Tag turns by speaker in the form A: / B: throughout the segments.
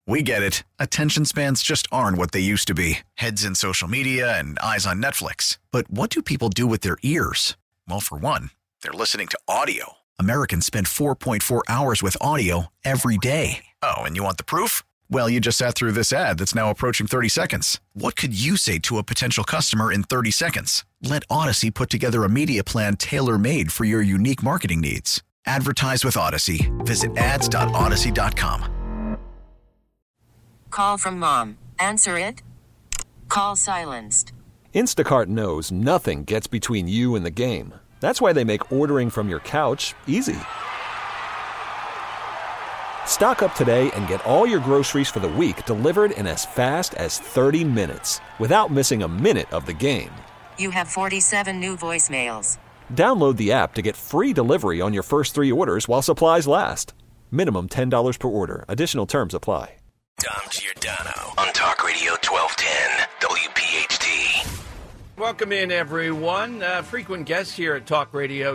A: We get it. Attention spans just aren't what they used to be. Heads in social media and eyes on Netflix. But what do people do with their ears? Well, for one, they're listening to audio. Americans spend 4.4 hours with audio every day. Oh, and you want the proof? Well, you just sat through this ad that's now approaching 30 seconds. What could you say to a potential customer in 30 seconds? Let Odyssey put together a media plan tailor-made for your unique marketing needs. Advertise with Odyssey. Visit ads.odyssey.com.
B: Call from mom. Answer it. Call silenced.
C: Instacart knows nothing gets between you and the game. That's why they make ordering from your couch easy. Stock up today and get all your groceries for the week delivered in as fast as 30 minutes without missing a minute of the game.
B: You have 47 new voicemails.
C: Download the app to get free delivery on your first 3 orders while supplies last. Minimum $10 per order. Additional terms apply.
D: Dom Giordano on Talk Radio 1210 WPHT.
E: Welcome in, everyone. Frequent guest here at Talk Radio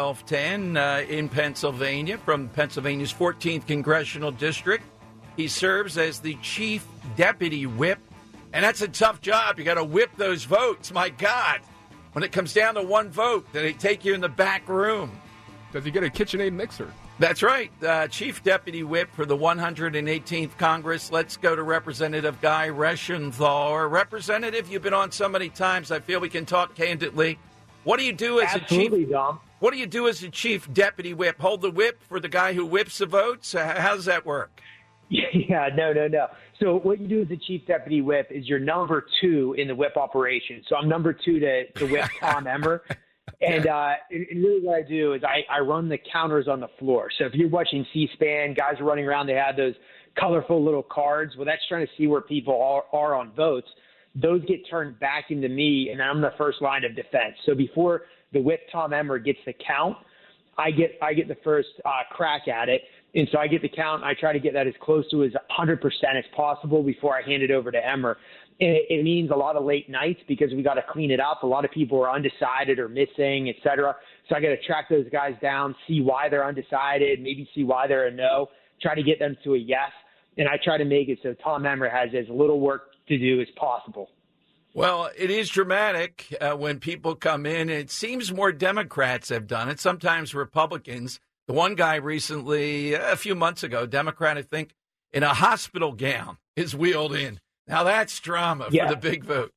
E: 1210 in Pennsylvania from Pennsylvania's 14th Congressional District. He serves as the Chief Deputy Whip, and that's a tough job. You got to whip those votes. My God. When it comes down to one vote, they take you in the back room.
F: Does he get a KitchenAid mixer?
E: That's right. Chief Deputy Whip for the 118th Congress. Let's go to Representative Guy Reschenthaler. Representative, you've been on so many times, I feel we can talk candidly. What do you do as
G: Absolutely,
E: a chief?
G: Dom.
E: What do you do as a Chief Deputy Whip? Hold the whip for the guy who whips the votes? How does that work?
G: Yeah, no. So what you do as a Chief Deputy Whip is you're number 2 in the whip operation. So I'm number 2 to whip Tom Emmer. And really what I do is I run the counters on the floor. So if you're watching C-SPAN, guys are running around, they have those colorful little cards. Well, that's trying to see where people are on votes. Those get turned back into me, and I'm the first line of defense. So before the whip Tom Emmer gets the count, I get the first crack at it. And so I get the count. I try to get that as close to as 100% as possible before I hand it over to Emmer. And it means a lot of late nights because we got to clean it up. A lot of people are undecided or missing, et cetera. So I got to track those guys down, see why they're undecided, maybe see why they're a no, try to get them to a yes. And I try to make it so Tom Emmer has as little work to do as possible.
E: Well, it is dramatic when people come in. It seems more Democrats have done it, sometimes Republicans. The one guy recently, a few months ago, Democrat, I think, in a hospital gown is wheeled in. Now that's drama for the big vote.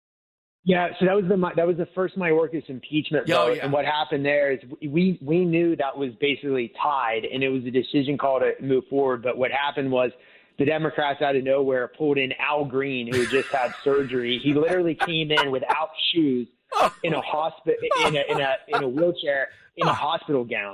G: Yeah, so that was the first Mayorkas impeachment vote, and what happened there is we knew that was basically tied, and it was a decision call to move forward. But what happened was the Democrats out of nowhere pulled in Al Green, who had just had surgery. He literally came in without shoes in a hospital in a wheelchair in a hospital gown.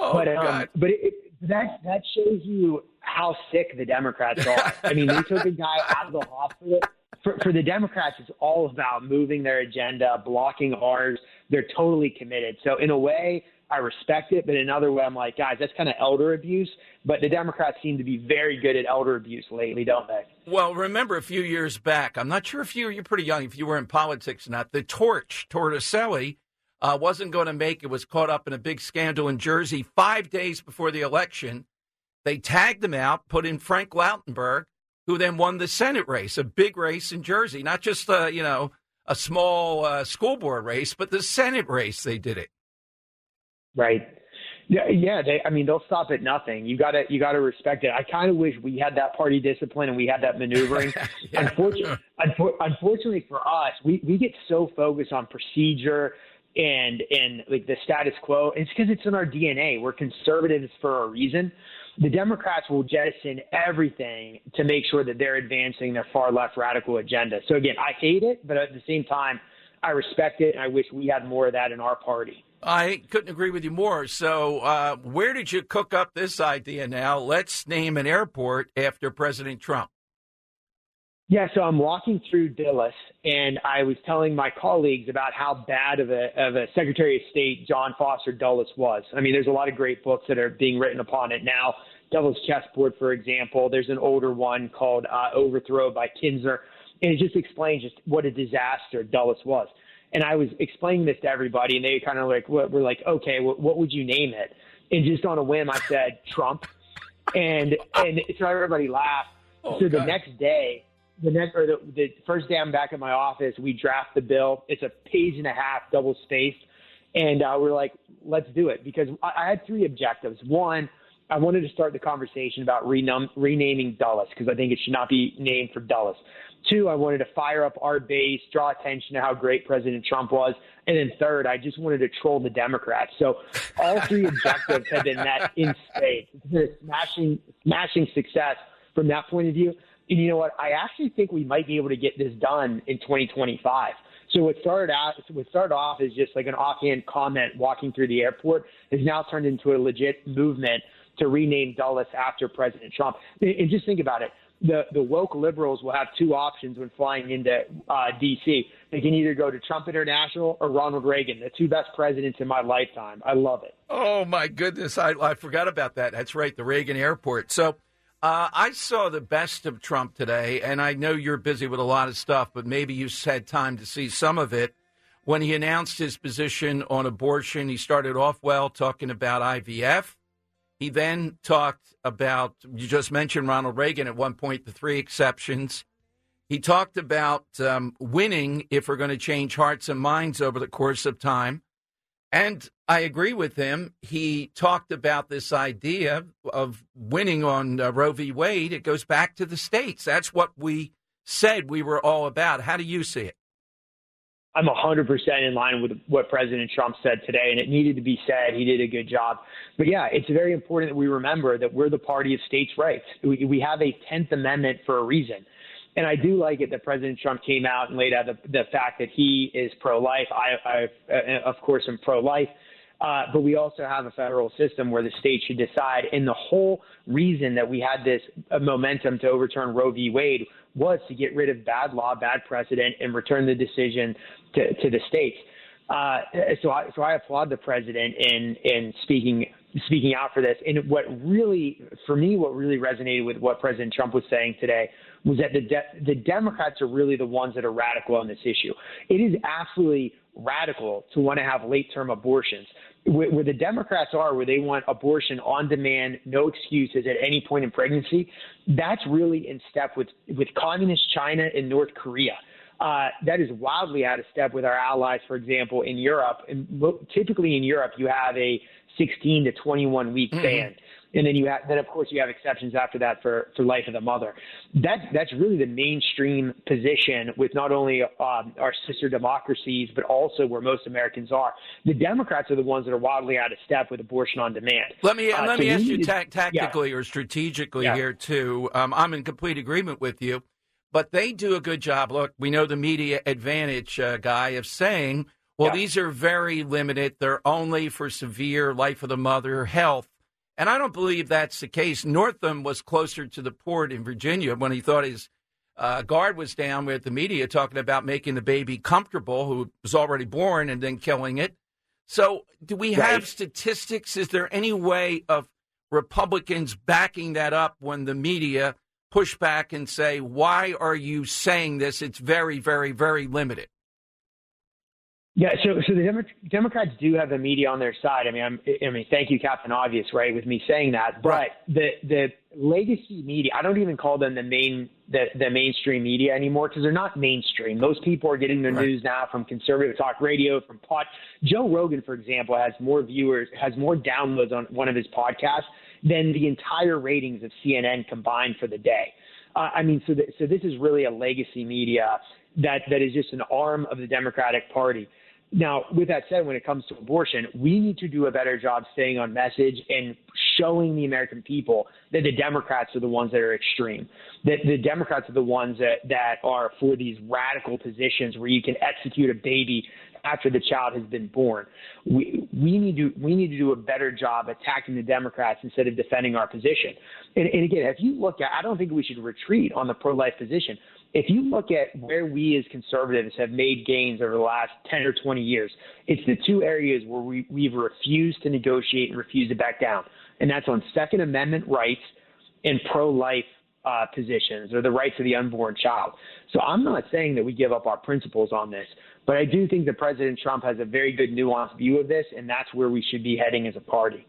G: That shows you how sick the Democrats are. I mean, they took a guy out of the hospital. For the Democrats, it's all about moving their agenda, blocking ours. They're totally committed. So in a way, I respect it, but in another way, I'm like, guys, that's kind of elder abuse. But the Democrats seem to be very good at elder abuse lately, don't they?
E: Well, remember a few years back, I'm not sure if you're pretty young, if you were in politics or not, the Torricelli, wasn't going to make it, was caught up in a big scandal in Jersey 5 days before the election. They tagged him out, put in Frank Lautenberg, who then won the Senate race, a big race in Jersey, not just, a small school board race, but the Senate race, they did it.
G: Right. Yeah. They'll stop at nothing. You gotta respect it. I kind of wish we had that party discipline and we had that maneuvering. Unfortunately for us, we get so focused on procedure and like the status quo. It's because it's in our DNA. We're conservatives for a reason. The Democrats will jettison everything to make sure that they're advancing their far left radical agenda. So again, I hate it, but at the same time, I respect it, and I wish we had more of that in our party.
E: I couldn't agree with you more. So where did you cook up this idea now? Let's name an airport after President Trump.
G: Yeah, so I'm walking through Dulles, and I was telling my colleagues about how bad of a Secretary of State John Foster Dulles was. I mean, there's a lot of great books that are being written upon it now. Devil's Chessboard, for example. There's an older one called Overthrow by Kinzer, and it just explains just what a disaster Dulles was. And I was explaining this to everybody, and they kind of were like, okay, what would you name it? And just on a whim, I said Trump, and so everybody laughed. So the next day, the first day I'm back at my office, we draft the bill. It's a page and a half, double spaced. And we're like, let's do it. Because I had three objectives. One, I wanted to start the conversation about renaming Dulles, because I think it should not be named for Dulles. Two, I wanted to fire up our base, draw attention to how great President Trump was. And then third, I just wanted to troll the Democrats. So all three objectives have been met in spades. It's been a smashing success from that point of view. And you know what? I actually think we might be able to get this done in 2025. So what started off as just like an offhand comment walking through the airport has now turned into a legit movement to rename Dulles after President Trump. And just think about it. The woke liberals will have two options when flying into D.C. They can either go to Trump International or Ronald Reagan, the two best presidents in my lifetime. I love it.
E: Oh, my goodness. I forgot about that. That's right, the Reagan Airport. So I saw the best of Trump today, and I know you're busy with a lot of stuff, but maybe you had time to see some of it. When he announced his position on abortion, he started off well talking about IVF. He then talked about, you just mentioned Ronald Reagan at one point, the three exceptions. He talked about winning if we're going to change hearts and minds over the course of time. And I agree with him. He talked about this idea of winning on Roe v. Wade. It goes back to the states. That's what we said we were all about. How do you see it?
G: I'm 100% in line with what President Trump said today, and it needed to be said. He did a good job. But, yeah, it's very important that we remember that we're the party of states' rights. We have a 10th Amendment for a reason. And I do like it that President Trump came out and laid out the fact that he is pro-life. I of course, am pro-life. But we also have a federal system where the state should decide. And the whole reason that we had this momentum to overturn Roe v. Wade was to get rid of bad law, bad precedent, and return the decision to the states. So I applaud the president in speaking out for this. And what really resonated with what President Trump was saying today was that the Democrats are really the ones that are radical on this issue. It is absolutely radical to want to have late-term abortions. Where the Democrats are, where they want abortion on demand, no excuses at any point in pregnancy, that's really in step with communist China and North Korea. That is wildly out of step with our allies, for example, in Europe. And typically in Europe, you have a 16 to 21 week ban. And then of course you have exceptions after that for life of the mother. That's really the mainstream position with not only our sister democracies, but also where most Americans are. The Democrats are the ones that are wildly out of step with abortion on demand.
E: Let me ask you tactically or strategically here too. I'm in complete agreement with you, but they do a good job. Look, we know the media advantage guy of saying, well, these are very limited. They're only for severe life of the mother health. And I don't believe that's the case. Northam was closer to the port in Virginia when he thought his guard was down with the media talking about making the baby comfortable, who was already born, and then killing it. So do we have statistics? Is there any way of Republicans backing that up when the media push back and say, why are you saying this? It's very, very, very limited.
G: Yeah, so the Democrats do have the media on their side. I mean, thank you, Captain Obvious, right, with me saying that. But the legacy media, I don't even call them the mainstream media anymore because they're not mainstream. Most people are getting their news now from conservative talk radio, from Joe Rogan, for example, has more viewers, has more downloads on one of his podcasts than the entire ratings of CNN combined for the day. So this is really a legacy media that is just an arm of the Democratic Party. Now, with that said, when it comes to abortion, we need to do a better job staying on message and showing the American people that the Democrats are the ones that are extreme, that the Democrats are the ones that are for these radical positions where you can execute a baby after the child has been born. We need to do a better job attacking the Democrats instead of defending our position. And again, if you look at, I don't think we should retreat on the pro-life position. If you look at where we as conservatives have made gains over the last 10 or 20 years, it's the two areas where we've refused to negotiate and refused to back down. And that's on Second Amendment rights and pro-life positions, or the rights of the unborn child. So I'm not saying that we give up our principles on this, but I do think that President Trump has a very good nuanced view of this, and that's where we should be heading as a party.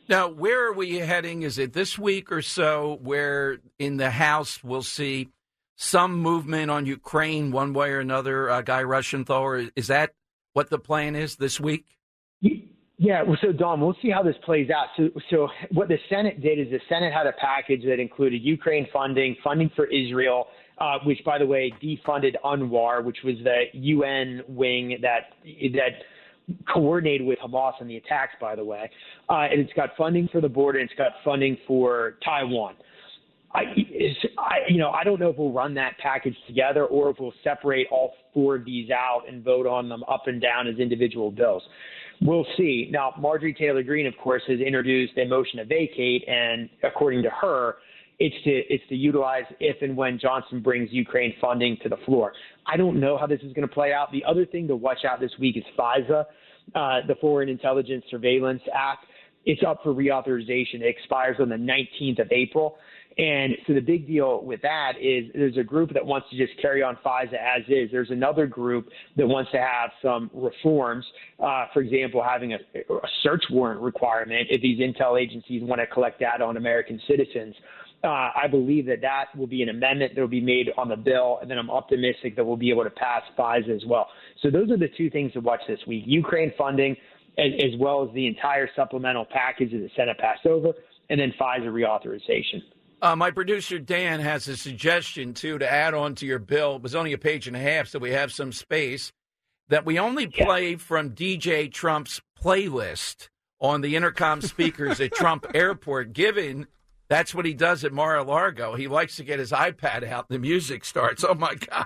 E: Now, where are we heading? Is it this week or so where in the House we'll see some movement on Ukraine one way or another, Guy Rushenthaler? Is that what the plan is this week?
G: Yeah, well, so Don, we'll see how this plays out. So what the Senate did is the Senate had a package that included Ukraine funding for Israel, which, by the way, defunded UNRWA, which was the UN wing that coordinated with Hamas on the attacks, by the way. And it's got funding for the border, and it's got funding for Taiwan. I don't know if we'll run that package together or if we'll separate all four of these out and vote on them up and down as individual bills. We'll see. Now, Marjorie Taylor Greene, of course, has introduced a motion to vacate, and according to her, it's to utilize if and when Johnson brings Ukraine funding to the floor. I don't know how this is going to play out. The other thing to watch out this week is FISA, the Foreign Intelligence Surveillance Act. It's up for reauthorization. It expires on the 19th of April. And so the big deal with that is there's a group that wants to just carry on FISA as is. There's another group that wants to have some reforms, for example, having a search warrant requirement if these intel agencies want to collect data on American citizens. I believe that will be an amendment that will be made on the bill, and then I'm optimistic that we'll be able to pass FISA as well. So those are the two things to watch this week: Ukraine funding, as well as the entire supplemental package that the Senate passed over, and then FISA reauthorization.
E: My producer, Dan, has a suggestion, too, to add on to your bill. It was only a page and a half, so we have some space, that we only play from DJ Trump's playlist on the intercom speakers at Trump Airport, given that's what he does at Mar-a-Lago. He likes to get his iPad out and the music starts. Oh, my God.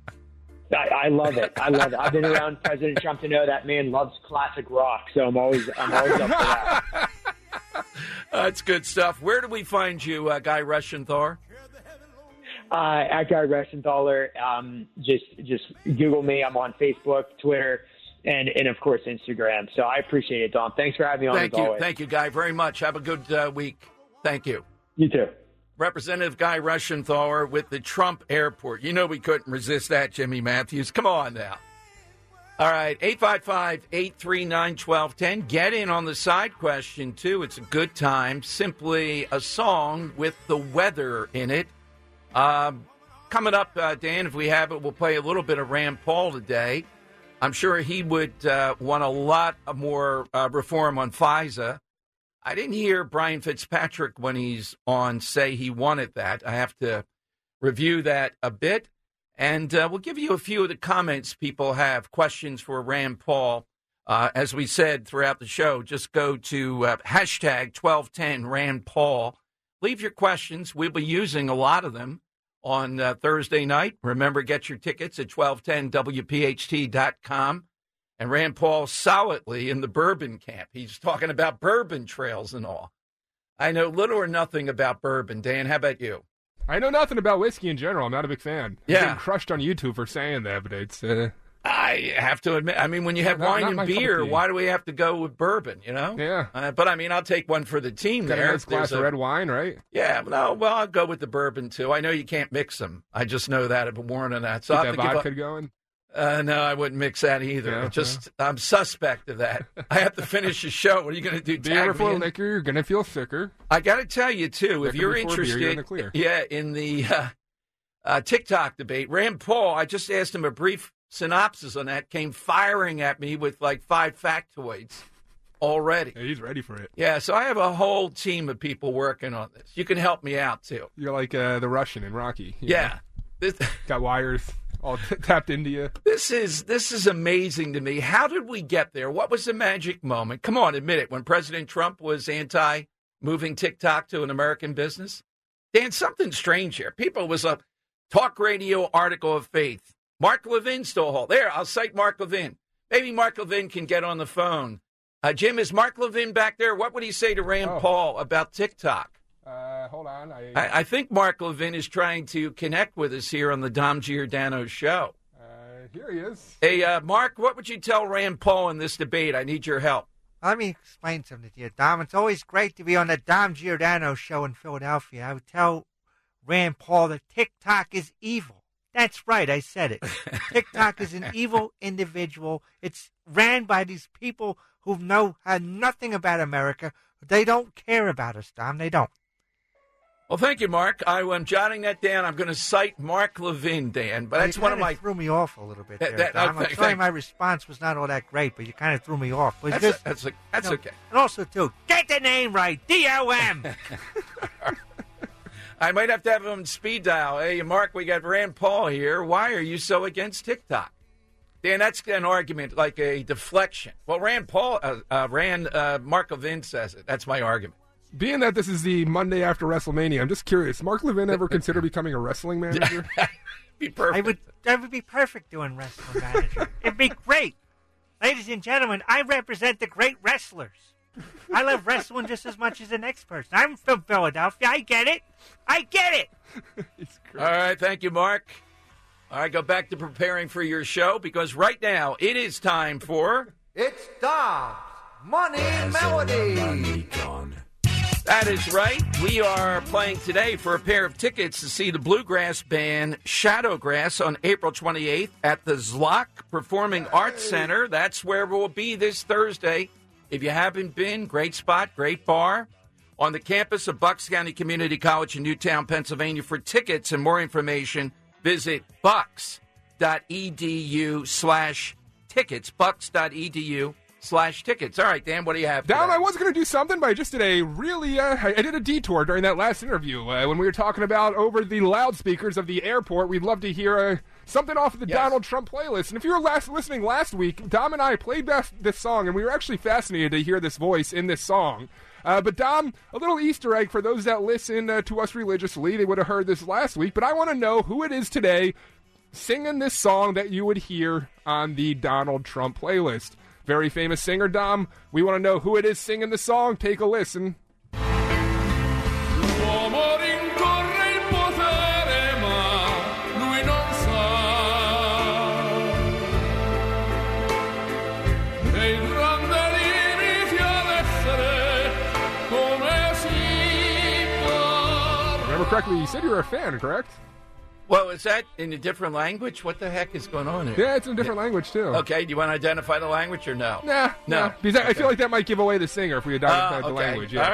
G: I love it. I've been around President Trump to know that man loves classic rock, so I'm always up for that.
E: That's good stuff. Where do we find you, Guy Rushenthaler?
G: At Guy Rushenthaler. Just Google me. I'm on Facebook, Twitter, and of course Instagram. So I appreciate it, Don. Thanks for having me on.
E: Thank you, Guy, very much. Have a good week. Thank you.
G: You too.
E: Representative Guy Rushenthaler with the Trump Airport. You know we couldn't resist that, Jimmy Matthews. Come on now. All right, 855-839-1210. Get in on the side question, too. It's a good time. Simply a song with the weather in it. Coming up, Dan, if we have it, we'll play a little bit of Rand Paul today. I'm sure he would want a lot more reform on FISA. I didn't hear Brian Fitzpatrick when he's on say he wanted that. I have to review that a bit. And we'll give you a few of the comments people have, questions for Rand Paul. As we said throughout the show, just go to hashtag 1210 Rand Paul. Leave your questions. We'll be using a lot of them on Thursday night. Remember, get your tickets at 1210WPHT.com. And Rand Paul solidly in the bourbon camp. He's talking about bourbon trails and all. I know little or nothing about bourbon. Dan, how about you?
F: I know nothing about whiskey in general. I'm not a big fan.
E: Yeah.
F: I'm getting crushed on YouTube for saying that, but it's...
E: I have to admit, I mean, when you have wine and beer, why do we have to go with bourbon, you know?
F: Yeah.
E: But, I mean, I'll take one for the team
F: Got
E: there.
F: a nice glass of red wine, right?
E: Yeah, no, well, I'll go with the bourbon, too. I know you can't mix them. I just know that. I've been warned on that. So
F: Get that vodka going?
E: No, I wouldn't mix that either. Yeah, I'm suspect of that. I have to finish the show. What are you going to do?
F: Beer before liquor, you're going to feel sicker.
E: I got to tell you, too, if you're interested in the TikTok debate, Rand Paul, I just asked him a brief synopsis on that, came firing at me with like 5 factoids already.
F: Yeah, he's ready for it.
E: Yeah, so I have a whole team of people working on this. You can help me out, too.
F: You're like the Russian in Rocky.
E: Yeah.
F: Got wires all tapped into you.
E: This is amazing to me. How did we get there? What was the magic moment? Come on, admit it. When President Trump was anti-moving TikTok to an American business? Dan, something strange here. People was a talk radio article of faith. Mark Levin still there. I'll cite Mark Levin. Maybe Mark Levin can get on the phone. Jim, is Mark Levin back there? What would he say to Rand Paul about TikTok?
F: Hold on.
E: I think Mark Levin is trying to connect with us here on the Dom Giordano show.
F: Here he is.
E: Hey, Mark, what would you tell Rand Paul in this debate? I need your help.
H: Let me explain something to you, Dom. It's always great to be on the Dom Giordano show in Philadelphia. I would tell Rand Paul that TikTok is evil. That's right, I said it. TikTok is an evil individual. It's ran by these people who know nothing about America, They don't care about us, Dom. They don't.
E: Well, thank you, Mark. I'm jotting that down. I'm going to cite Mark Levin, Dan, but that's one of my...
H: threw me off a little bit there, Dom. I'm sorry my response was not all that great, but you kind of threw me off.
E: That's okay.
H: And also, too, get the name right, D-O-M.
E: I might have to have him speed dial. Hey, Mark, we got Rand Paul here. Why are you so against TikTok? Dan, that's an argument, like a deflection. Well, Mark Levin says it. That's my argument.
F: Being that this is the Monday after WrestleMania, I'm just curious. Mark Levin ever consider becoming a wrestling manager?
E: Be perfect.
H: I would be perfect doing wrestling manager. It'd be great. Ladies and gentlemen, I represent the great wrestlers. I love wrestling just as much as the next person. I'm from Philadelphia. I get it.
E: All right, thank you, Mark. All right, go back to preparing for your show because right now it is time for...
I: It's Dom's Money Melody.
E: That is right. We are playing today for a pair of tickets to see the bluegrass band Shadowgrass on April 28th at the Zlock Performing Arts Center. That's where we'll be this Thursday. If you haven't been, great spot, great bar. On the campus of Bucks County Community College in Newtown, Pennsylvania. For tickets and more information, visit bucks.edu/tickets, bucks.edu/tickets. All right, Dan, what do you have today?
F: Down, I was going to do something, but I just did a really, I did a detour during that last interview when we were talking about over the loudspeakers of the airport. We'd love to hear something off of the Donald Trump playlist. And if you were listening last week, Dom and I played this song, and we were actually fascinated to hear this voice in this song. But Dom, a little Easter egg for those that listen to us religiously. They would have heard this last week, but I want to know who it is today singing this song that you would hear on the Donald Trump playlist. Very famous singer, Dom. We want to know who it is singing the song. Take a listen. Remember correctly, you said you were a fan, correct?
E: Well, is that in a different language? What the heck is going on here?
F: Yeah, it's in a different language, too.
E: Okay, do you want to identify the language or no?
F: No. Because I feel like that might give away the singer if we identify the language. Yeah.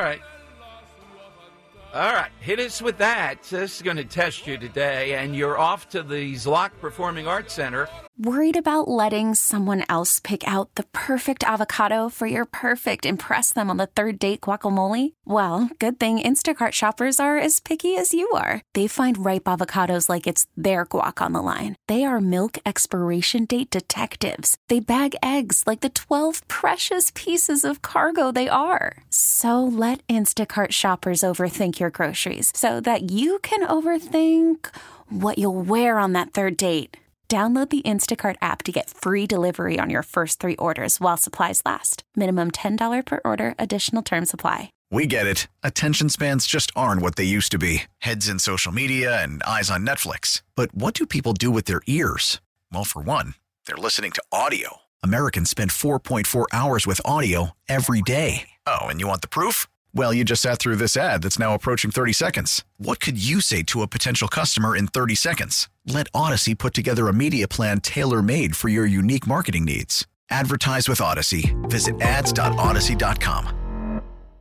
E: All right, hit us with that. This is going to test you today, and you're off to the Zlock Performing Arts Center.
J: Worried about letting someone else pick out the perfect avocado for your perfect impress them on the third date guacamole? Well, good thing Instacart shoppers are as picky as you are. They find ripe avocados like it's their guac on the line. They are milk expiration date detectives. They bag eggs like the 12 precious pieces of cargo they are. So let Instacart shoppers overthink your groceries so that you can overthink what you'll wear on that third date. Download the Instacart app to get free delivery on your first 3 orders while supplies last. Minimum $10 per order. Additional terms apply.
A: We get it. Attention spans just aren't what they used to be. Heads in social media and eyes on Netflix. But what do people do with their ears? Well, for one, they're listening to audio. Americans spend 4.4 hours with audio every day. Oh, and you want the proof? Well, you just sat through this ad that's now approaching 30 seconds. What could you say to a potential customer in 30 seconds? Let Odyssey put together a media plan tailor-made for your unique marketing needs. Advertise with Odyssey. Visit ads.odyssey.com.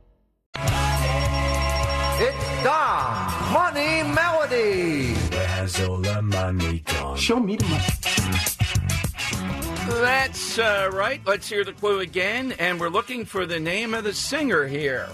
I: It's Dom's Money Melody.
D: Where's all the money gone?
I: Show me the money.
E: That's right. Let's hear the clue again. And we're looking for the name of the singer here.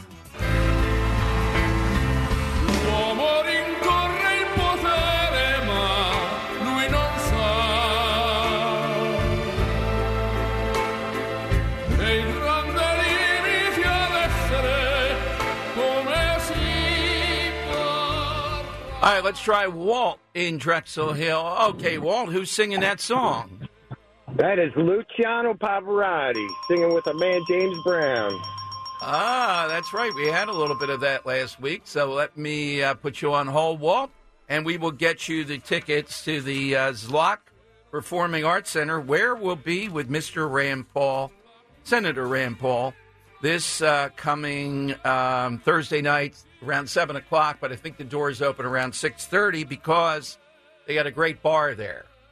E: All right, let's try Walt in Drexel Hill. Okay, Walt, who's singing that song?
K: That is Luciano Pavarotti singing with a man, James Brown.
E: Ah, that's right. We had a little bit of that last week. So let me put you on hold, Walt, and we will get you the tickets to the Zlock Performing Arts Center, where we'll be with Mr. Rand Paul, Senator Rand Paul, this coming Thursday night around 7 o'clock, but I think the doors open around 6:30 because they got a great bar there.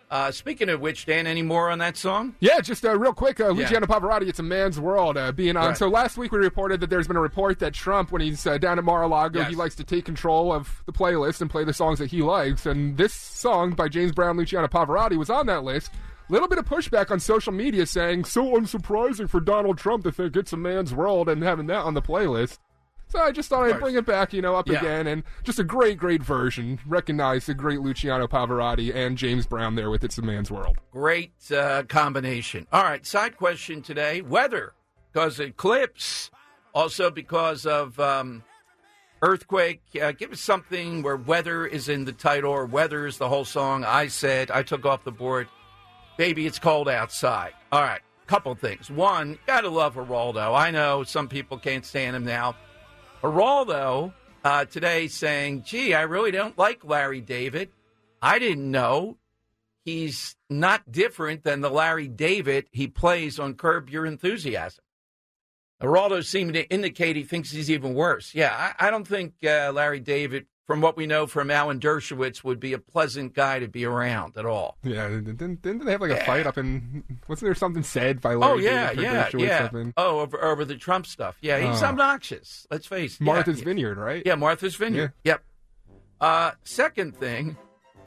E: Speaking of which, Dan, any more on that song?
F: Yeah, just real quick, Luciano Pavarotti, It's a Man's World, being on.
E: Right.
F: So last week we reported that there's been a report that Trump, when he's down at Mar-a-Lago, he likes to take control of the playlist and play the songs that he likes. And this song by James Brown, Luciano Pavarotti, was on that list. Little bit of pushback on social media saying, so unsurprising for Donald Trump to think It's a Man's World and having that on the playlist. So I just thought I'd bring it back, up again, and just a great, great version. Recognize the great Luciano Pavarotti and James Brown there with It's a Man's World.
E: Great combination. All right, side question today, weather, because eclipse, also because of earthquake. Give us something where weather is in the title or weather is the whole song. I took off the board, baby, it's cold outside. All right, couple things. One, gotta love Geraldo. I know some people can't stand him now. Geraldo today saying, gee, I really don't like Larry David. I didn't know he's not different than the Larry David he plays on Curb Your Enthusiasm. Geraldo seemed to indicate he thinks he's even worse. Yeah, I don't think Larry David, from what we know from Alan Dershowitz, would be a pleasant guy to be around at all.
F: Yeah, didn't they have a fight up in, wasn't there something said by Larry David?
E: Yeah. Over the Trump stuff. Yeah, he's obnoxious. Let's face it.
F: Martha's Vineyard, right?
E: Yeah, Martha's Vineyard. Yeah. Yep. Second thing,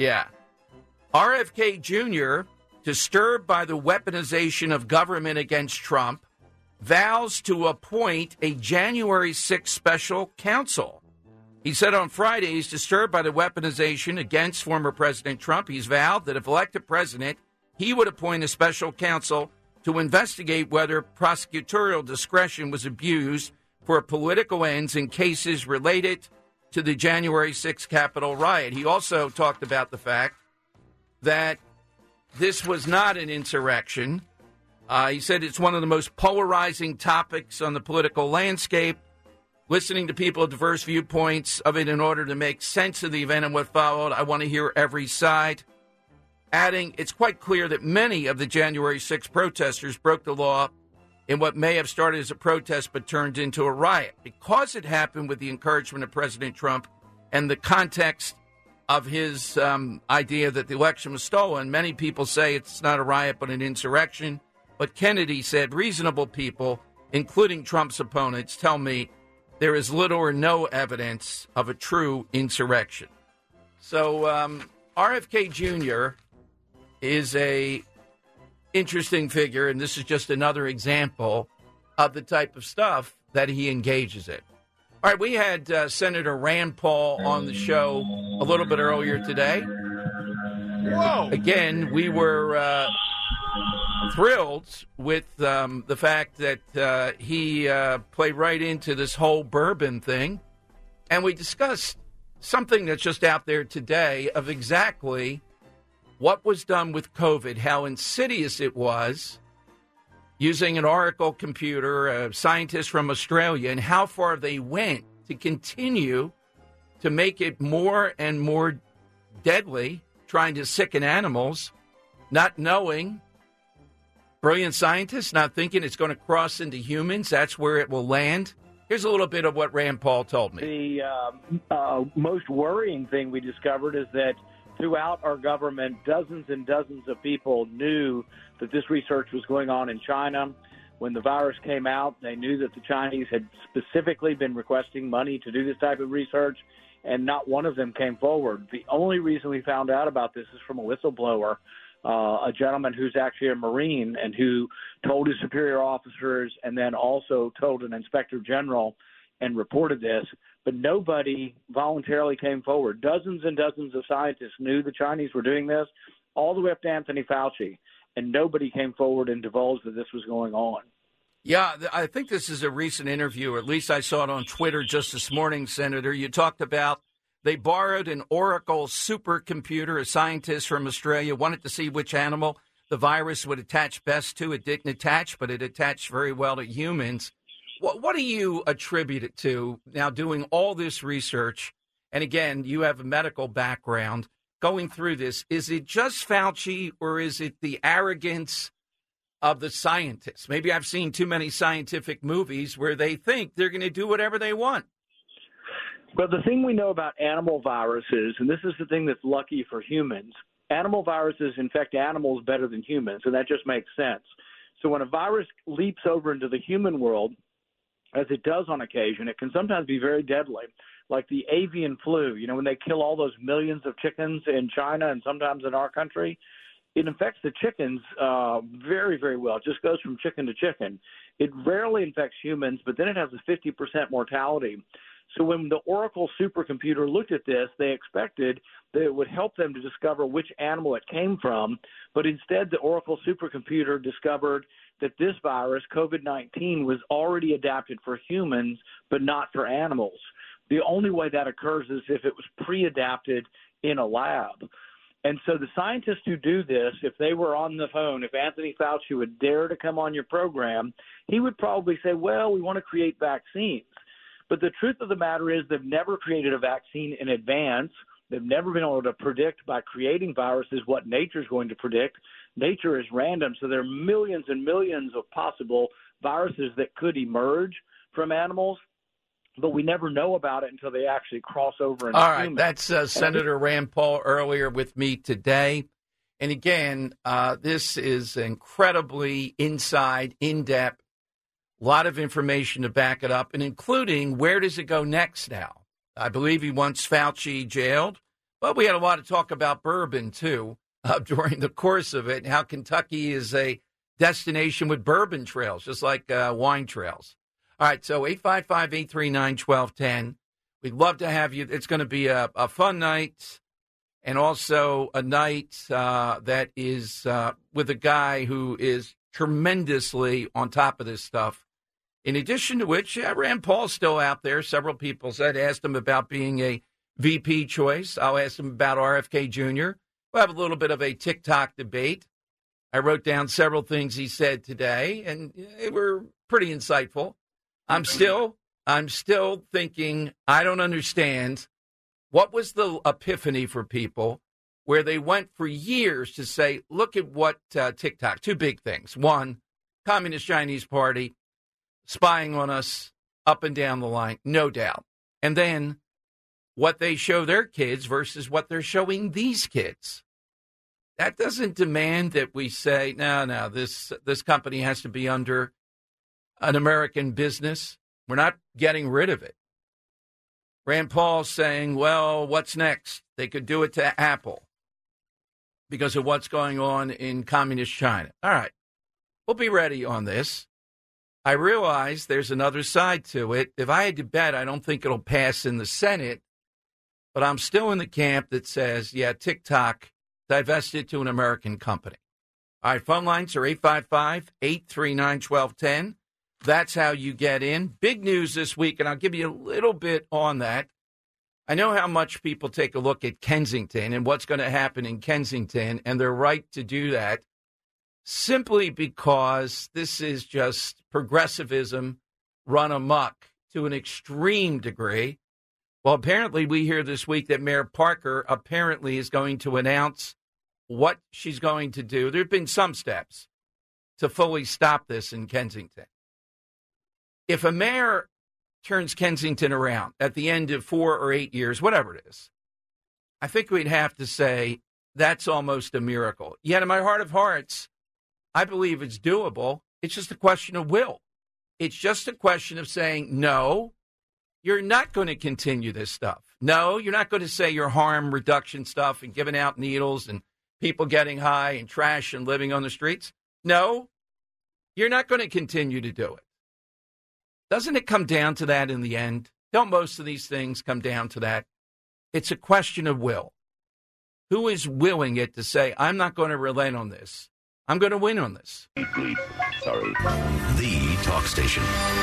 E: RFK Jr., disturbed by the weaponization of government against Trump, vows to appoint a January 6th special counsel. He said on Friday he's disturbed by the weaponization against former President Trump. He's vowed that if elected president, he would appoint a special counsel to investigate whether prosecutorial discretion was abused for political ends in cases related to the January 6th Capitol riot. He also talked about the fact that this was not an insurrection. He said it's one of the most polarizing topics on the political landscape. Listening to people with diverse viewpoints of it in order to make sense of the event and what followed, I want to hear every side. Adding, it's quite clear that many of the January 6th protesters broke the law in what may have started as a protest but turned into a riot. Because it happened with the encouragement of President Trump and the context of his idea that the election was stolen, many people say it's not a riot but an insurrection. But Kennedy said reasonable people, including Trump's opponents, tell me there is little or no evidence of a true insurrection. So RFK Jr. is a interesting figure, and this is just another example of the type of stuff that he engages in. All right, we had Senator Rand Paul on the show a little bit earlier today. Whoa! Again, we were thrilled with the fact that he played right into this whole bourbon thing. And we discussed something that's just out there today of exactly what was done with COVID, how insidious it was using an Oracle computer, scientists from Australia, and how far they went to continue to make it more and more deadly, trying to sicken animals, not knowing. Brilliant scientists not thinking it's going to cross into humans. That's where it will land. Here's a little bit of what Rand Paul told me.
K: The most worrying thing we discovered is that throughout our government, dozens and dozens of people knew that this research was going on in China. When the virus came out, they knew that the Chinese had specifically been requesting money to do this type of research, and not one of them came forward. The only reason we found out about this is from a whistleblower, a gentleman who's actually a Marine and who told his superior officers and then also told an inspector general and reported this. But nobody voluntarily came forward. Dozens and dozens of scientists knew the Chinese were doing this, all the way up to Anthony Fauci, and nobody came forward and divulged that this was going on.
E: Yeah, I think this is a recent interview, or at least I saw it on Twitter just this morning, Senator. You talked about they borrowed an Oracle supercomputer. A scientist from Australia wanted to see which animal the virus would attach best to. It didn't attach, but it attached very well to humans. What do you attribute it to now doing all this research? And again, you have a medical background going through this. Is it just Fauci or is it the arrogance of the scientists? Maybe I've seen too many scientific movies where they think they're going to do whatever they want.
K: Well, the thing we know about animal viruses, and this is the thing that's lucky for humans, animal viruses infect animals better than humans, and that just makes sense. So when a virus leaps over into the human world, as it does on occasion, it can sometimes be very deadly, like the avian flu. You know, when they kill all those millions of chickens in China and sometimes in our country, it infects the chickens very, very well. It just goes from chicken to chicken. It rarely infects humans, but then it has a 50% mortality. So when the Oracle supercomputer looked at this, they expected that it would help them to discover which animal it came from, but instead the Oracle supercomputer discovered that this virus, COVID-19, was already adapted for humans, but not for animals. The only way that occurs is if it was pre-adapted in a lab. And so the scientists who do this, if they were on the phone, if Anthony Fauci would dare to come on your program, he would probably say, well, we want to create vaccines. But the truth of the matter is they've never created a vaccine in advance. They've never been able to predict by creating viruses what nature is going to predict. Nature is random, so there are millions and millions of possible viruses that could emerge from animals, but we never know about it until they actually cross over into
E: All right,
K: humans.
E: that's Senator Rand Paul earlier with me today. And again, this is incredibly inside, in-depth, a lot of information to back it up, and including where does it go next now? I believe he wants Fauci jailed, but we had a lot of talk about bourbon, too, during the course of it, and how Kentucky is a destination with bourbon trails, just like wine trails. All right, so 855-839-1210. We'd love to have you. It's going to be a fun night and also a night that is with a guy who is tremendously on top of this stuff. In addition to which, Rand Paul's still out there. Several people asked him about being a VP choice. I'll ask him about RFK Jr. We'll have a little bit of a TikTok debate. I wrote down several things he said today, and they were pretty insightful. I'm still thinking, I don't understand what was the epiphany for people where they went for years to say, look at what TikTok, two big things. One, Communist Chinese Party spying on us up and down the line, no doubt. And then what they show their kids versus what they're showing these kids. That doesn't demand that we say, no, this company has to be under an American business. We're not getting rid of it. Rand Paul saying, well, what's next? They could do it to Apple because of what's going on in communist China. All right, we'll be ready on this. I realize there's another side to it. If I had to bet, I don't think it'll pass in the Senate, but I'm still in the camp that says, yeah, TikTok divested to an American company. All right, phone lines are 855-839-1210. That's how you get in. Big news this week, and I'll give you a little bit on that. I know how much people take a look at Kensington and what's going to happen in Kensington, and they're right to do that simply because this is just progressivism run amok to an extreme degree. Well, apparently we hear this week that Mayor Parker apparently is going to announce what she's going to do. There have been some steps to fully stop this in Kensington. If a mayor turns Kensington around at the end of 4 or 8 years, whatever it is, I think we'd have to say that's almost a miracle. Yet in my heart of hearts, I believe it's doable. It's just a question of will. It's just a question of saying, no, you're not going to continue this stuff. No, you're not going to say your harm reduction stuff and giving out needles and people getting high and trash and living on the streets. No, you're not going to continue to do it. Doesn't it come down to that in the end? Don't most of these things come down to that? It's a question of will. Who is willing it to say, I'm not going to relent on this. I'm going to win on this.
L: Sorry. The talk station.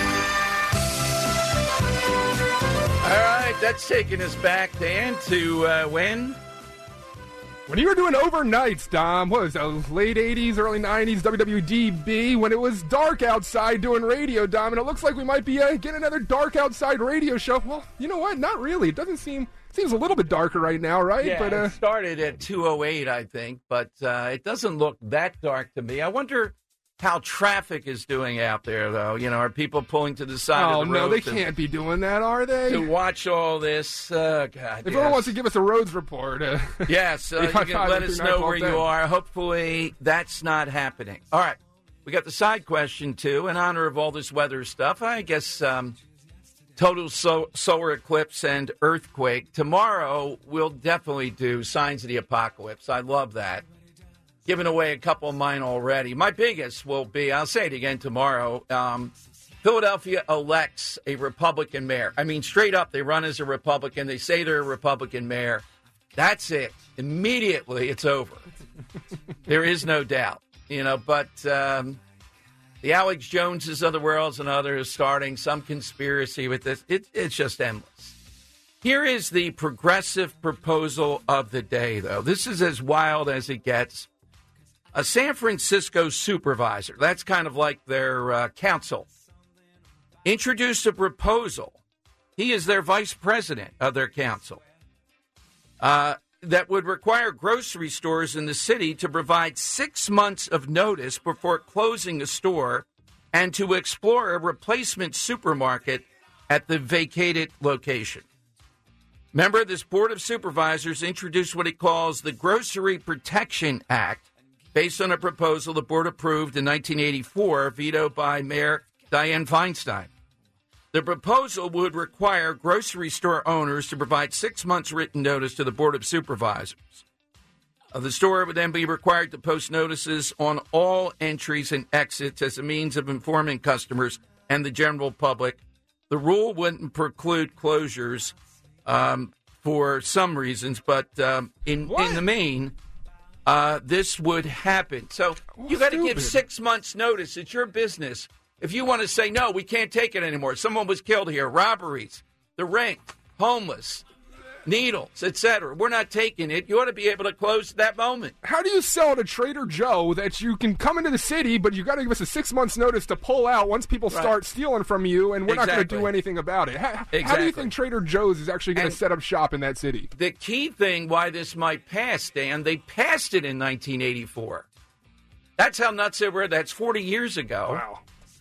E: All right, that's taking us back, Dan, to when?
F: When you were doing overnights, Dom, what was it, late 80s, early 90s, WWDB, when it was dark outside doing radio, Dom, and it looks like we might be getting another dark outside radio show. Well, you know what? Not really. It doesn't seems a little bit darker right now, right?
E: Yeah,
F: but,
E: it started at 2:08, I think, but it doesn't look that dark to me. I wonder how traffic is doing out there, though. Are people pulling to the side of the road?
F: Oh, no, they can't be doing that, are they?
E: To watch all this, God. If
F: anyone wants to give us a roads report.
E: Yes, you can let us know where you are. Hopefully that's not happening. All right, we got the side question, too, in honor of all this weather stuff. I guess total solar eclipse and earthquake. Tomorrow, we'll definitely do Signs of the Apocalypse. I love that. Giving away a couple of mine already. My biggest will be, I'll say it again tomorrow, Philadelphia elects a Republican mayor. I mean, straight up, they run as a Republican. They say they're a Republican mayor. That's it. Immediately, it's over. There is no doubt. But the Alex Joneses of the world and others starting some conspiracy with this. It's just endless. Here is the progressive proposal of the day, though. This is as wild as it gets. A San Francisco supervisor, that's kind of like their council, introduced a proposal. He is their vice president of their council. That would require grocery stores in the city to provide 6 months of notice before closing a store and to explore a replacement supermarket at the vacated location. Remember, this Board of Supervisors introduced what it calls the Grocery Protection Act, based on a proposal the board approved in 1984, vetoed by Mayor Dianne Feinstein. The proposal would require grocery store owners to provide 6 months written notice to the Board of Supervisors. The store would then be required to post notices on all entries and exits as a means of informing customers and the general public. The rule wouldn't preclude closures for some reasons, but in the main, this would happen. So you got to give 6 months' notice. It's your business. If you want to say, no, we can't take it anymore. Someone was killed here. Robberies, the Ring, homeless, needles, etc. We're not taking it. You ought to be able to close at that moment.
F: How do you sell to Trader Joe that you can come into the city, but you got to give us a 6 months notice to pull out once people start stealing from you, and we're not going to do anything about it? How do you think Trader Joe's is actually going to set up shop in that city?
E: The key thing why this might pass, Dan, they passed it in 1984. That's how nuts they were. That's 40 years ago.
F: Wow.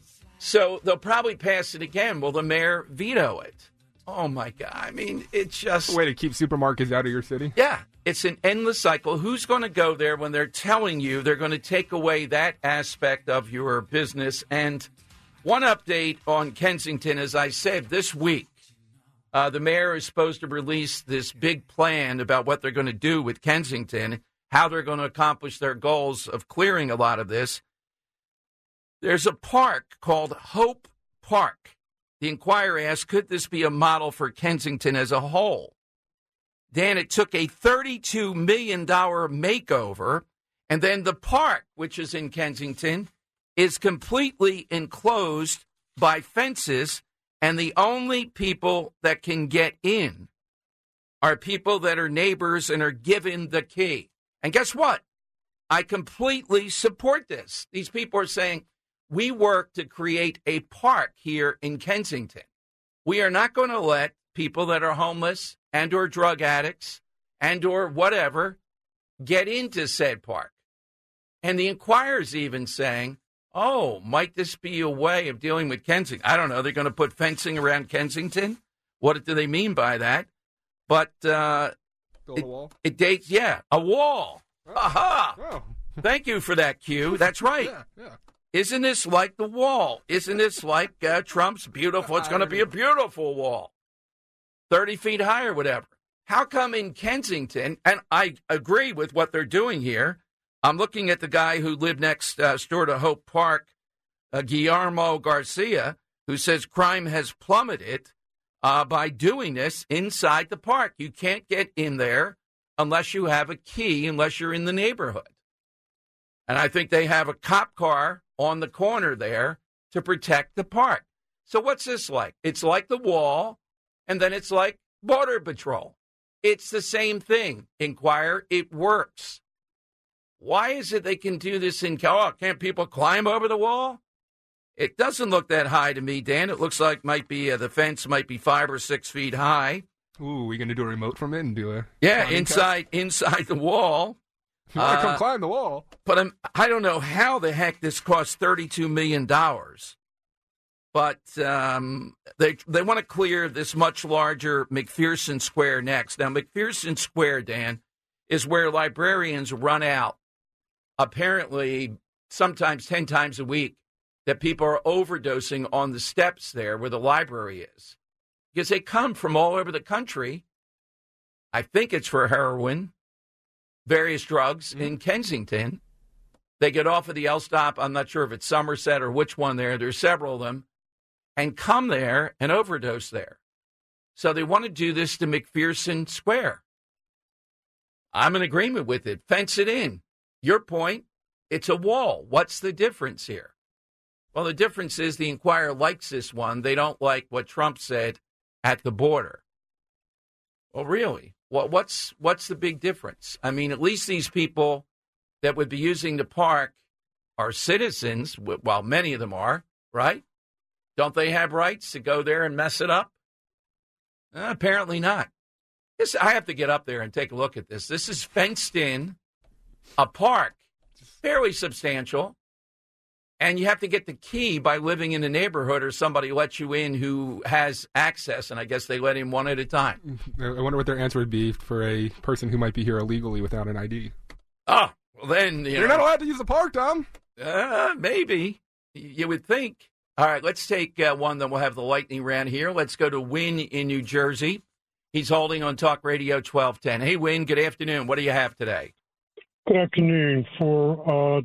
E: So they'll probably pass it again. Will the mayor veto it? Oh, my God. I mean, it's just...
F: a way to keep supermarkets out of your city?
E: Yeah. It's an endless cycle. Who's going to go there when they're telling you they're going to take away that aspect of your business? And one update on Kensington, as I said, this week, the mayor is supposed to release this big plan about what they're going to do with Kensington, how they're going to accomplish their goals of clearing a lot of this. There's a park called Hope Park. The Inquirer asked, could this be a model for Kensington as a whole? Dan, it took a $32 million makeover, and then the park, which is in Kensington, is completely enclosed by fences, and the only people that can get in are people that are neighbors and are given the key. And guess what? I completely support this. These people are saying, we work to create a park here in Kensington. We are not going to let people that are homeless and or drug addicts and or whatever get into said park. And the Inquirer's even saying, oh, might this be a way of dealing with Kensington? I don't know. They're going to put fencing around Kensington? What do they mean by that? But
F: build a wall?
E: It dates, a wall.
F: Oh.
E: Aha!
F: Oh.
E: Thank you for that, Q. That's right.
F: Yeah.
E: Isn't this like the wall? Isn't this like Trump's beautiful? It's going to be a beautiful wall, 30 feet high or whatever. How come in Kensington, and I agree with what they're doing here. I'm looking at the guy who lived next door to Hope Park, Guillermo Garcia, who says crime has plummeted by doing this inside the park. You can't get in there unless you have a key, unless you're in the neighborhood. And I think they have a cop car on the corner there to protect the park. So what's this like? It's like the wall, and then it's like Border Patrol. It's the same thing. Inquire, it works. Why is it they can do this in, can't people climb over the wall? It doesn't look that high to me, Dan. It looks like the fence might be 5 or 6 feet high.
F: Ooh, we going to do a remote from it and do a...
E: Yeah, inside the wall.
F: You want to come climb the wall.
E: But I don't know how the heck this cost $32 million. But they want to clear this much larger McPherson Square next. Now, McPherson Square, Dan, is where librarians run out, apparently sometimes 10 times a week, that people are overdosing on the steps there where the library is. Because they come from all over the country. I think it's for heroin, various drugs in Kensington. They get off of the L stop. I'm not sure if it's Somerset or which one there. There's several of them. And come there and overdose there. So they want to do this to McPherson Square. I'm in agreement with it. Fence it in. Your point, it's a wall. What's the difference here? Well, the difference is the Inquirer likes this one. They don't like what Trump said at the border. Well, really? What's the big difference? I mean, at least these people that would be using the park are citizens, well, many of them are, right? Don't they have rights to go there and mess it up? Apparently not. I have to get up there and take a look at this. This is fenced in, a park, fairly substantial, and you have to get the key by living in the neighborhood or somebody lets you in who has access, and I guess they let in one at a time.
F: I wonder what their answer would be for a person who might be here illegally without an ID.
E: Oh, well then,
F: You're not allowed to use the park, Tom.
E: Maybe. You would think. All right, let's take one that will have the lightning round here. Let's go to Win in New Jersey. He's holding on Talk Radio 1210. Hey, Win, good afternoon. What do you have today?
M: Good afternoon. For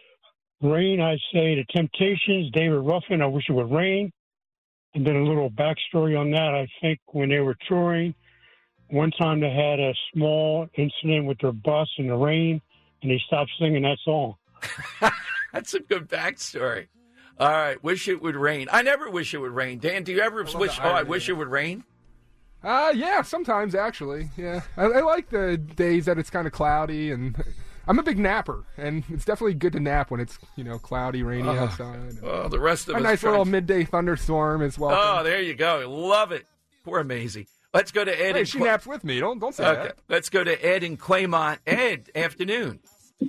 M: rain, I say the Temptations, David Ruffin, I wish it would rain. And then a little backstory on that. I think when they were touring, one time they had a small incident with their bus in the rain, and they stopped singing that song.
E: That's a good backstory. All right, wish it would rain. I never wish it would rain. Dan, do you ever wish, I wish it would rain?
F: Yeah, sometimes, actually. Yeah, I like the days that it's kind of cloudy, and I'm a big napper, and it's definitely good to nap when it's, cloudy, rainy outside.
E: Oh, the rest of us.
F: A nice little midday thunderstorm as well.
E: Oh, there you go. Love it. Poor Maisie. Let's go to Ed.
F: Hey, she naps with me. Don't say that.
E: Let's go to Ed in Claymont. Ed, afternoon.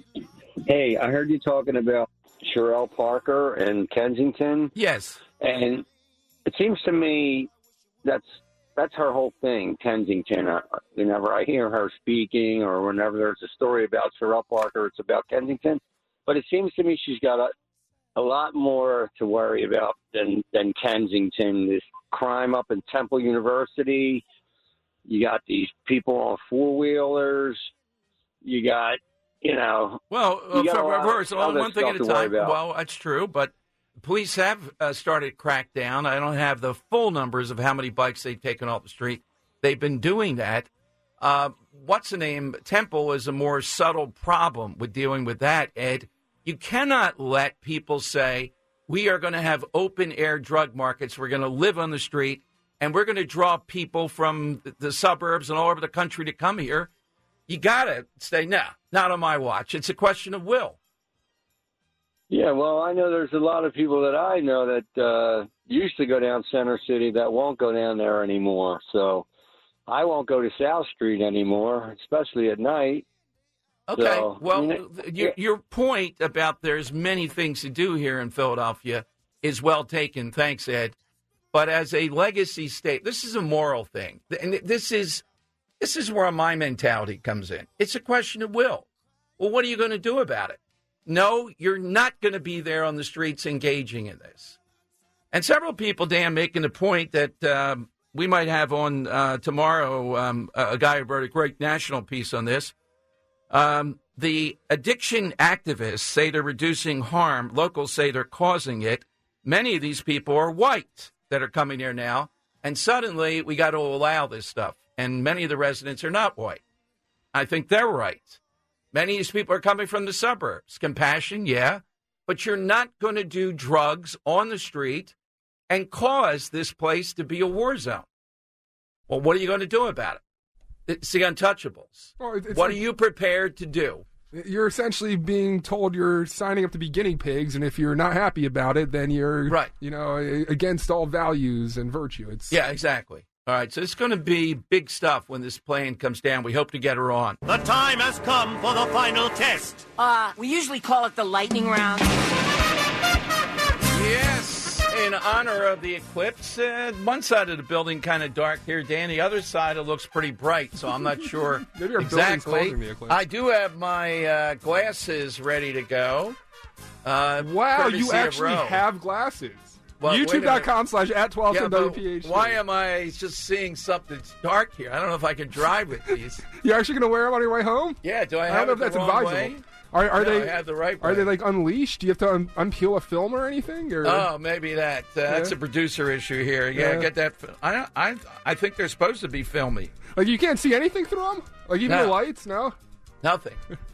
N: Hey, I heard you talking about Sherelle Parker in Kensington.
E: Yes.
N: And it seems to me that's her whole thing, Kensington. Whenever I hear her speaking or whenever there's a story about Sherelle Parker, it's about Kensington. But it seems to me she's got a lot more to worry about than Kensington. This crime up in Temple University. You got these people on four-wheelers. You got...
E: Well, first, one thing at a time. Well, that's true, but police have started to crack down. I don't have the full numbers of how many bikes they've taken off the street. They've been doing that. What's the name? Temple is a more subtle problem with dealing with that, Ed. You cannot let people say, we are going to have open-air drug markets. We're going to live on the street, and we're going to draw people from the suburbs and all over the country to come here. You got to say, no, not on my watch. It's a question of will.
N: Yeah, well, I know there's a lot of people that I know that used to go down Center City that won't go down there anymore. So I won't go to South Street anymore, especially at night.
E: Okay,
N: so,
E: well, your point about there's many things to do here in Philadelphia is well taken. Thanks, Ed. But as a legacy state, this is a moral thing. And this is where my mentality comes in. It's a question of will. Well, what are you going to do about it? No, you're not going to be there on the streets engaging in this. And several people, Dan, making the point that we might have on tomorrow a guy who wrote a great national piece on this. The addiction activists say they're reducing harm. Locals say they're causing it. Many of these people are white that are coming here now. And suddenly we got to allow this stuff. And many of the residents are not white. I think they're right. Many of these people are coming from the suburbs. Compassion, yeah. But you're not going to do drugs on the street and cause this place to be a war zone. Well, what are you going to do about it? It's the untouchables.
F: Well,
E: what are you prepared to do?
F: You're essentially being told you're signing up to be guinea pigs, and if you're not happy about it, then you're,
E: right.
F: Against all values and virtue.
E: Yeah, exactly. All right, so it's going to be big stuff when this plane comes down. We hope to get her on.
O: The time has come for the final test.
B: We usually call it the lightning round.
E: Yes, in honor of the eclipse, one side of the building kind of dark here, Dan. The other side, it looks pretty bright, so I'm not sure
F: Maybe our building's
E: exactly.
F: causing the eclipse.
E: I do have my glasses ready to go.
F: Wow, you actually have glasses.
E: Well,
F: YouTube.com/@1210WPHT.
E: Why am I just seeing something that's dark here? I don't know if I can drive with these.
F: You're actually going to wear them on your way home?
E: Yeah, do I
F: I
E: have
F: don't know
E: it
F: if
E: the
F: that's
E: wrong
F: advisable.
E: way?
F: Are
E: No,
F: they?
E: I have the right
F: Are
E: way.
F: they like unleashed? Do you have to unpeel a film or anything? Or?
E: Oh, maybe that. That's a producer issue here. Yeah, get that. I think they're supposed to be filmy.
F: Like you can't see anything through them? Like even the lights? No?
E: Nothing.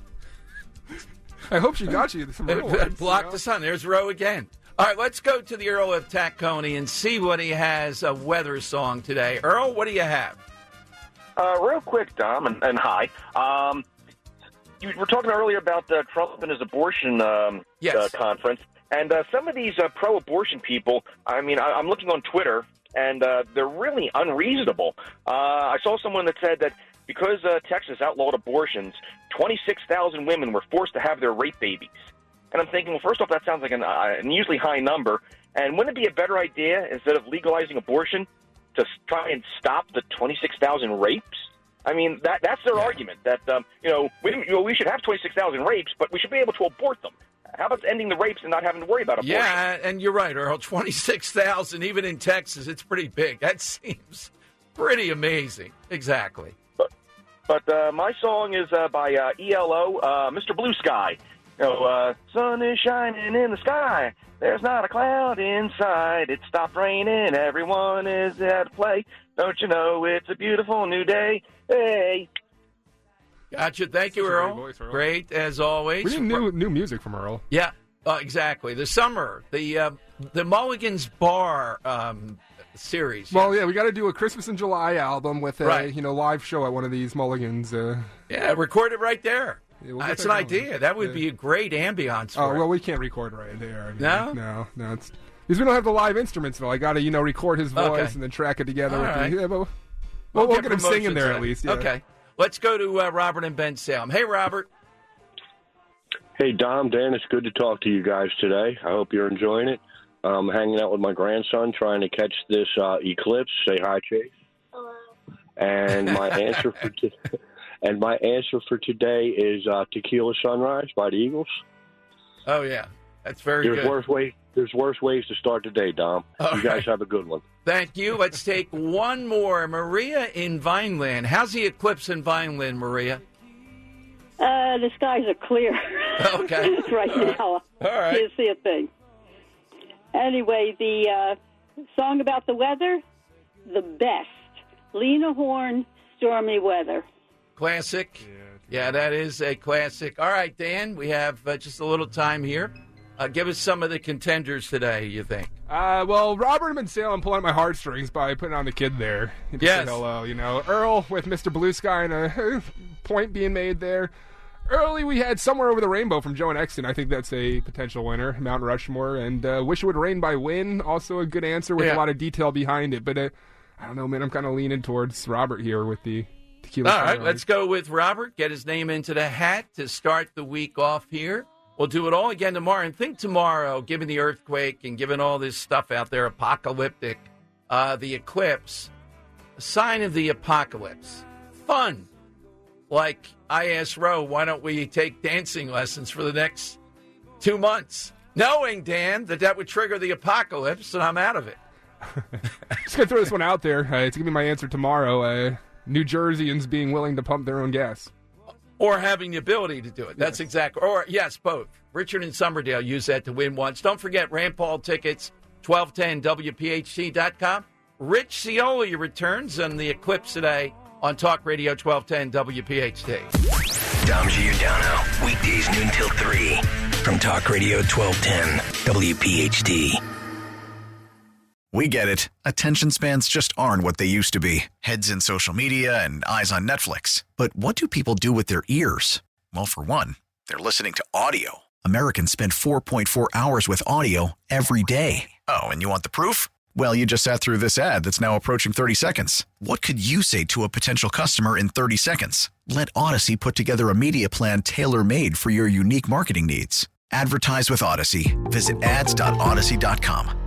F: I hope she got you some real lights.
E: Block the sun. There's Roe again. All right, let's go to the Earl of Tacony and see what he has a weather song today. Earl, what do you have?
P: Real quick, Dom, and hi. You were talking earlier about Trump and his abortion conference, and some of these pro-abortion people, I mean, I'm looking on Twitter, and they're really unreasonable. I saw someone that said that because Texas outlawed abortions, 26,000 women were forced to have their rape babies. And I'm thinking, well, first off, that sounds like an unusually high number. And wouldn't it be a better idea, instead of legalizing abortion, to try and stop the 26,000 rapes? I mean, that's their argument, that, we should have 26,000 rapes, but we should be able to abort them. How about ending the rapes and not having to worry about abortion?
E: Yeah, and you're right, Earl. 26,000, even in Texas, it's pretty big. That seems pretty amazing. Exactly.
P: But my song is by ELO, Mr. Blue Sky. Sun is shining in the sky. There's not a cloud inside. It stopped raining. Everyone is at play. Don't you know it's a beautiful new day? Hey.
E: Gotcha. Thank you, Earl.
F: Great voice, Earl.
E: Great, as always.
F: We need new music from Earl.
E: Yeah, exactly. The summer, the Mulligan's Bar series.
F: Well, yeah, we got to do a Christmas in July album with a live show at one of these Mulligans.
E: Yeah, record it right there.
F: Yeah,
E: that's an idea. That would be a great ambience for it.
F: Well, we can't record right there. I mean,
E: No?
F: No. It's because we don't have the live instruments, though. I got to, record his voice and then track it together.
E: All
F: with
E: right.
F: But we'll get him singing there at least. Yeah.
E: Okay. Let's go to Robert and Ben Salem. Hey, Robert.
Q: Hey, Dom, Dan, it's good to talk to you guys today. I hope you're enjoying it. I'm hanging out with my grandson, trying to catch this eclipse. Say hi, Chase. Hello. And my answer for today is Tequila Sunrise by the Eagles.
E: Oh, yeah. That's very good.
Q: There's worse ways to start the day, Dom. You guys have a good one.
E: Thank you. Let's take one more. Maria in Vineland. How's the eclipse in Vineland, Maria?
R: The skies are clear.
E: Okay.
R: right now.
E: All right.
R: Can't see a thing. Anyway, the song about the weather, the best. Lena Horne, Stormy Weather.
E: Classic. Yeah, that is a classic. All right, Dan, we have just a little time here. Give us some of the contenders today, you think?
F: Well, Robert and Ben Salem pulling at my heartstrings by putting on the kid there.
E: Yes.
F: Say hello, Earl with Mr. Blue Sky and a point being made there. Early, we had Somewhere Over the Rainbow from Joe and Exton. I think that's a potential winner. Mount Rushmore. And Wish It Would Rain by Win, also a good answer with a lot of detail behind it. But I don't know, man. I'm kind of leaning towards Robert here with the Tequila
E: All right,
F: Sunrise.
E: let's go with Robert. Get his name into the hat to start the week off here. We'll do it all again tomorrow. And think tomorrow, given the earthquake and given all this stuff out there, apocalyptic, the eclipse, a sign of the apocalypse. Fun. Like I asked Roe, why don't we take dancing lessons for the next 2 months? Knowing, Dan, that would trigger the apocalypse, and I'm out of it.
F: Just going to throw this one out there. It's going to be my answer tomorrow. New Jerseyans being willing to pump their own gas.
E: Or having the ability to do it. That's exactly. Or, yes, both. Richard and Summerdale use that to win once. Don't forget, Rand Paul tickets, 1210WPHT.com. Rich Scioli returns on the eclipse today on Talk Radio 1210 WPHT.
L: Dom Giordano, weekdays noon till 3 from Talk Radio 1210 WPHT.
A: We get it. Attention spans just aren't what they used to be. Heads in social media and eyes on Netflix. But what do people do with their ears? Well, for one, they're listening to audio. Americans spend 4.4 hours with audio every day. Oh, and you want the proof? Well, you just sat through this ad that's now approaching 30 seconds. What could you say to a potential customer in 30 seconds? Let Odyssey put together a media plan tailor-made for your unique marketing needs. Advertise with Odyssey. Visit ads.odyssey.com.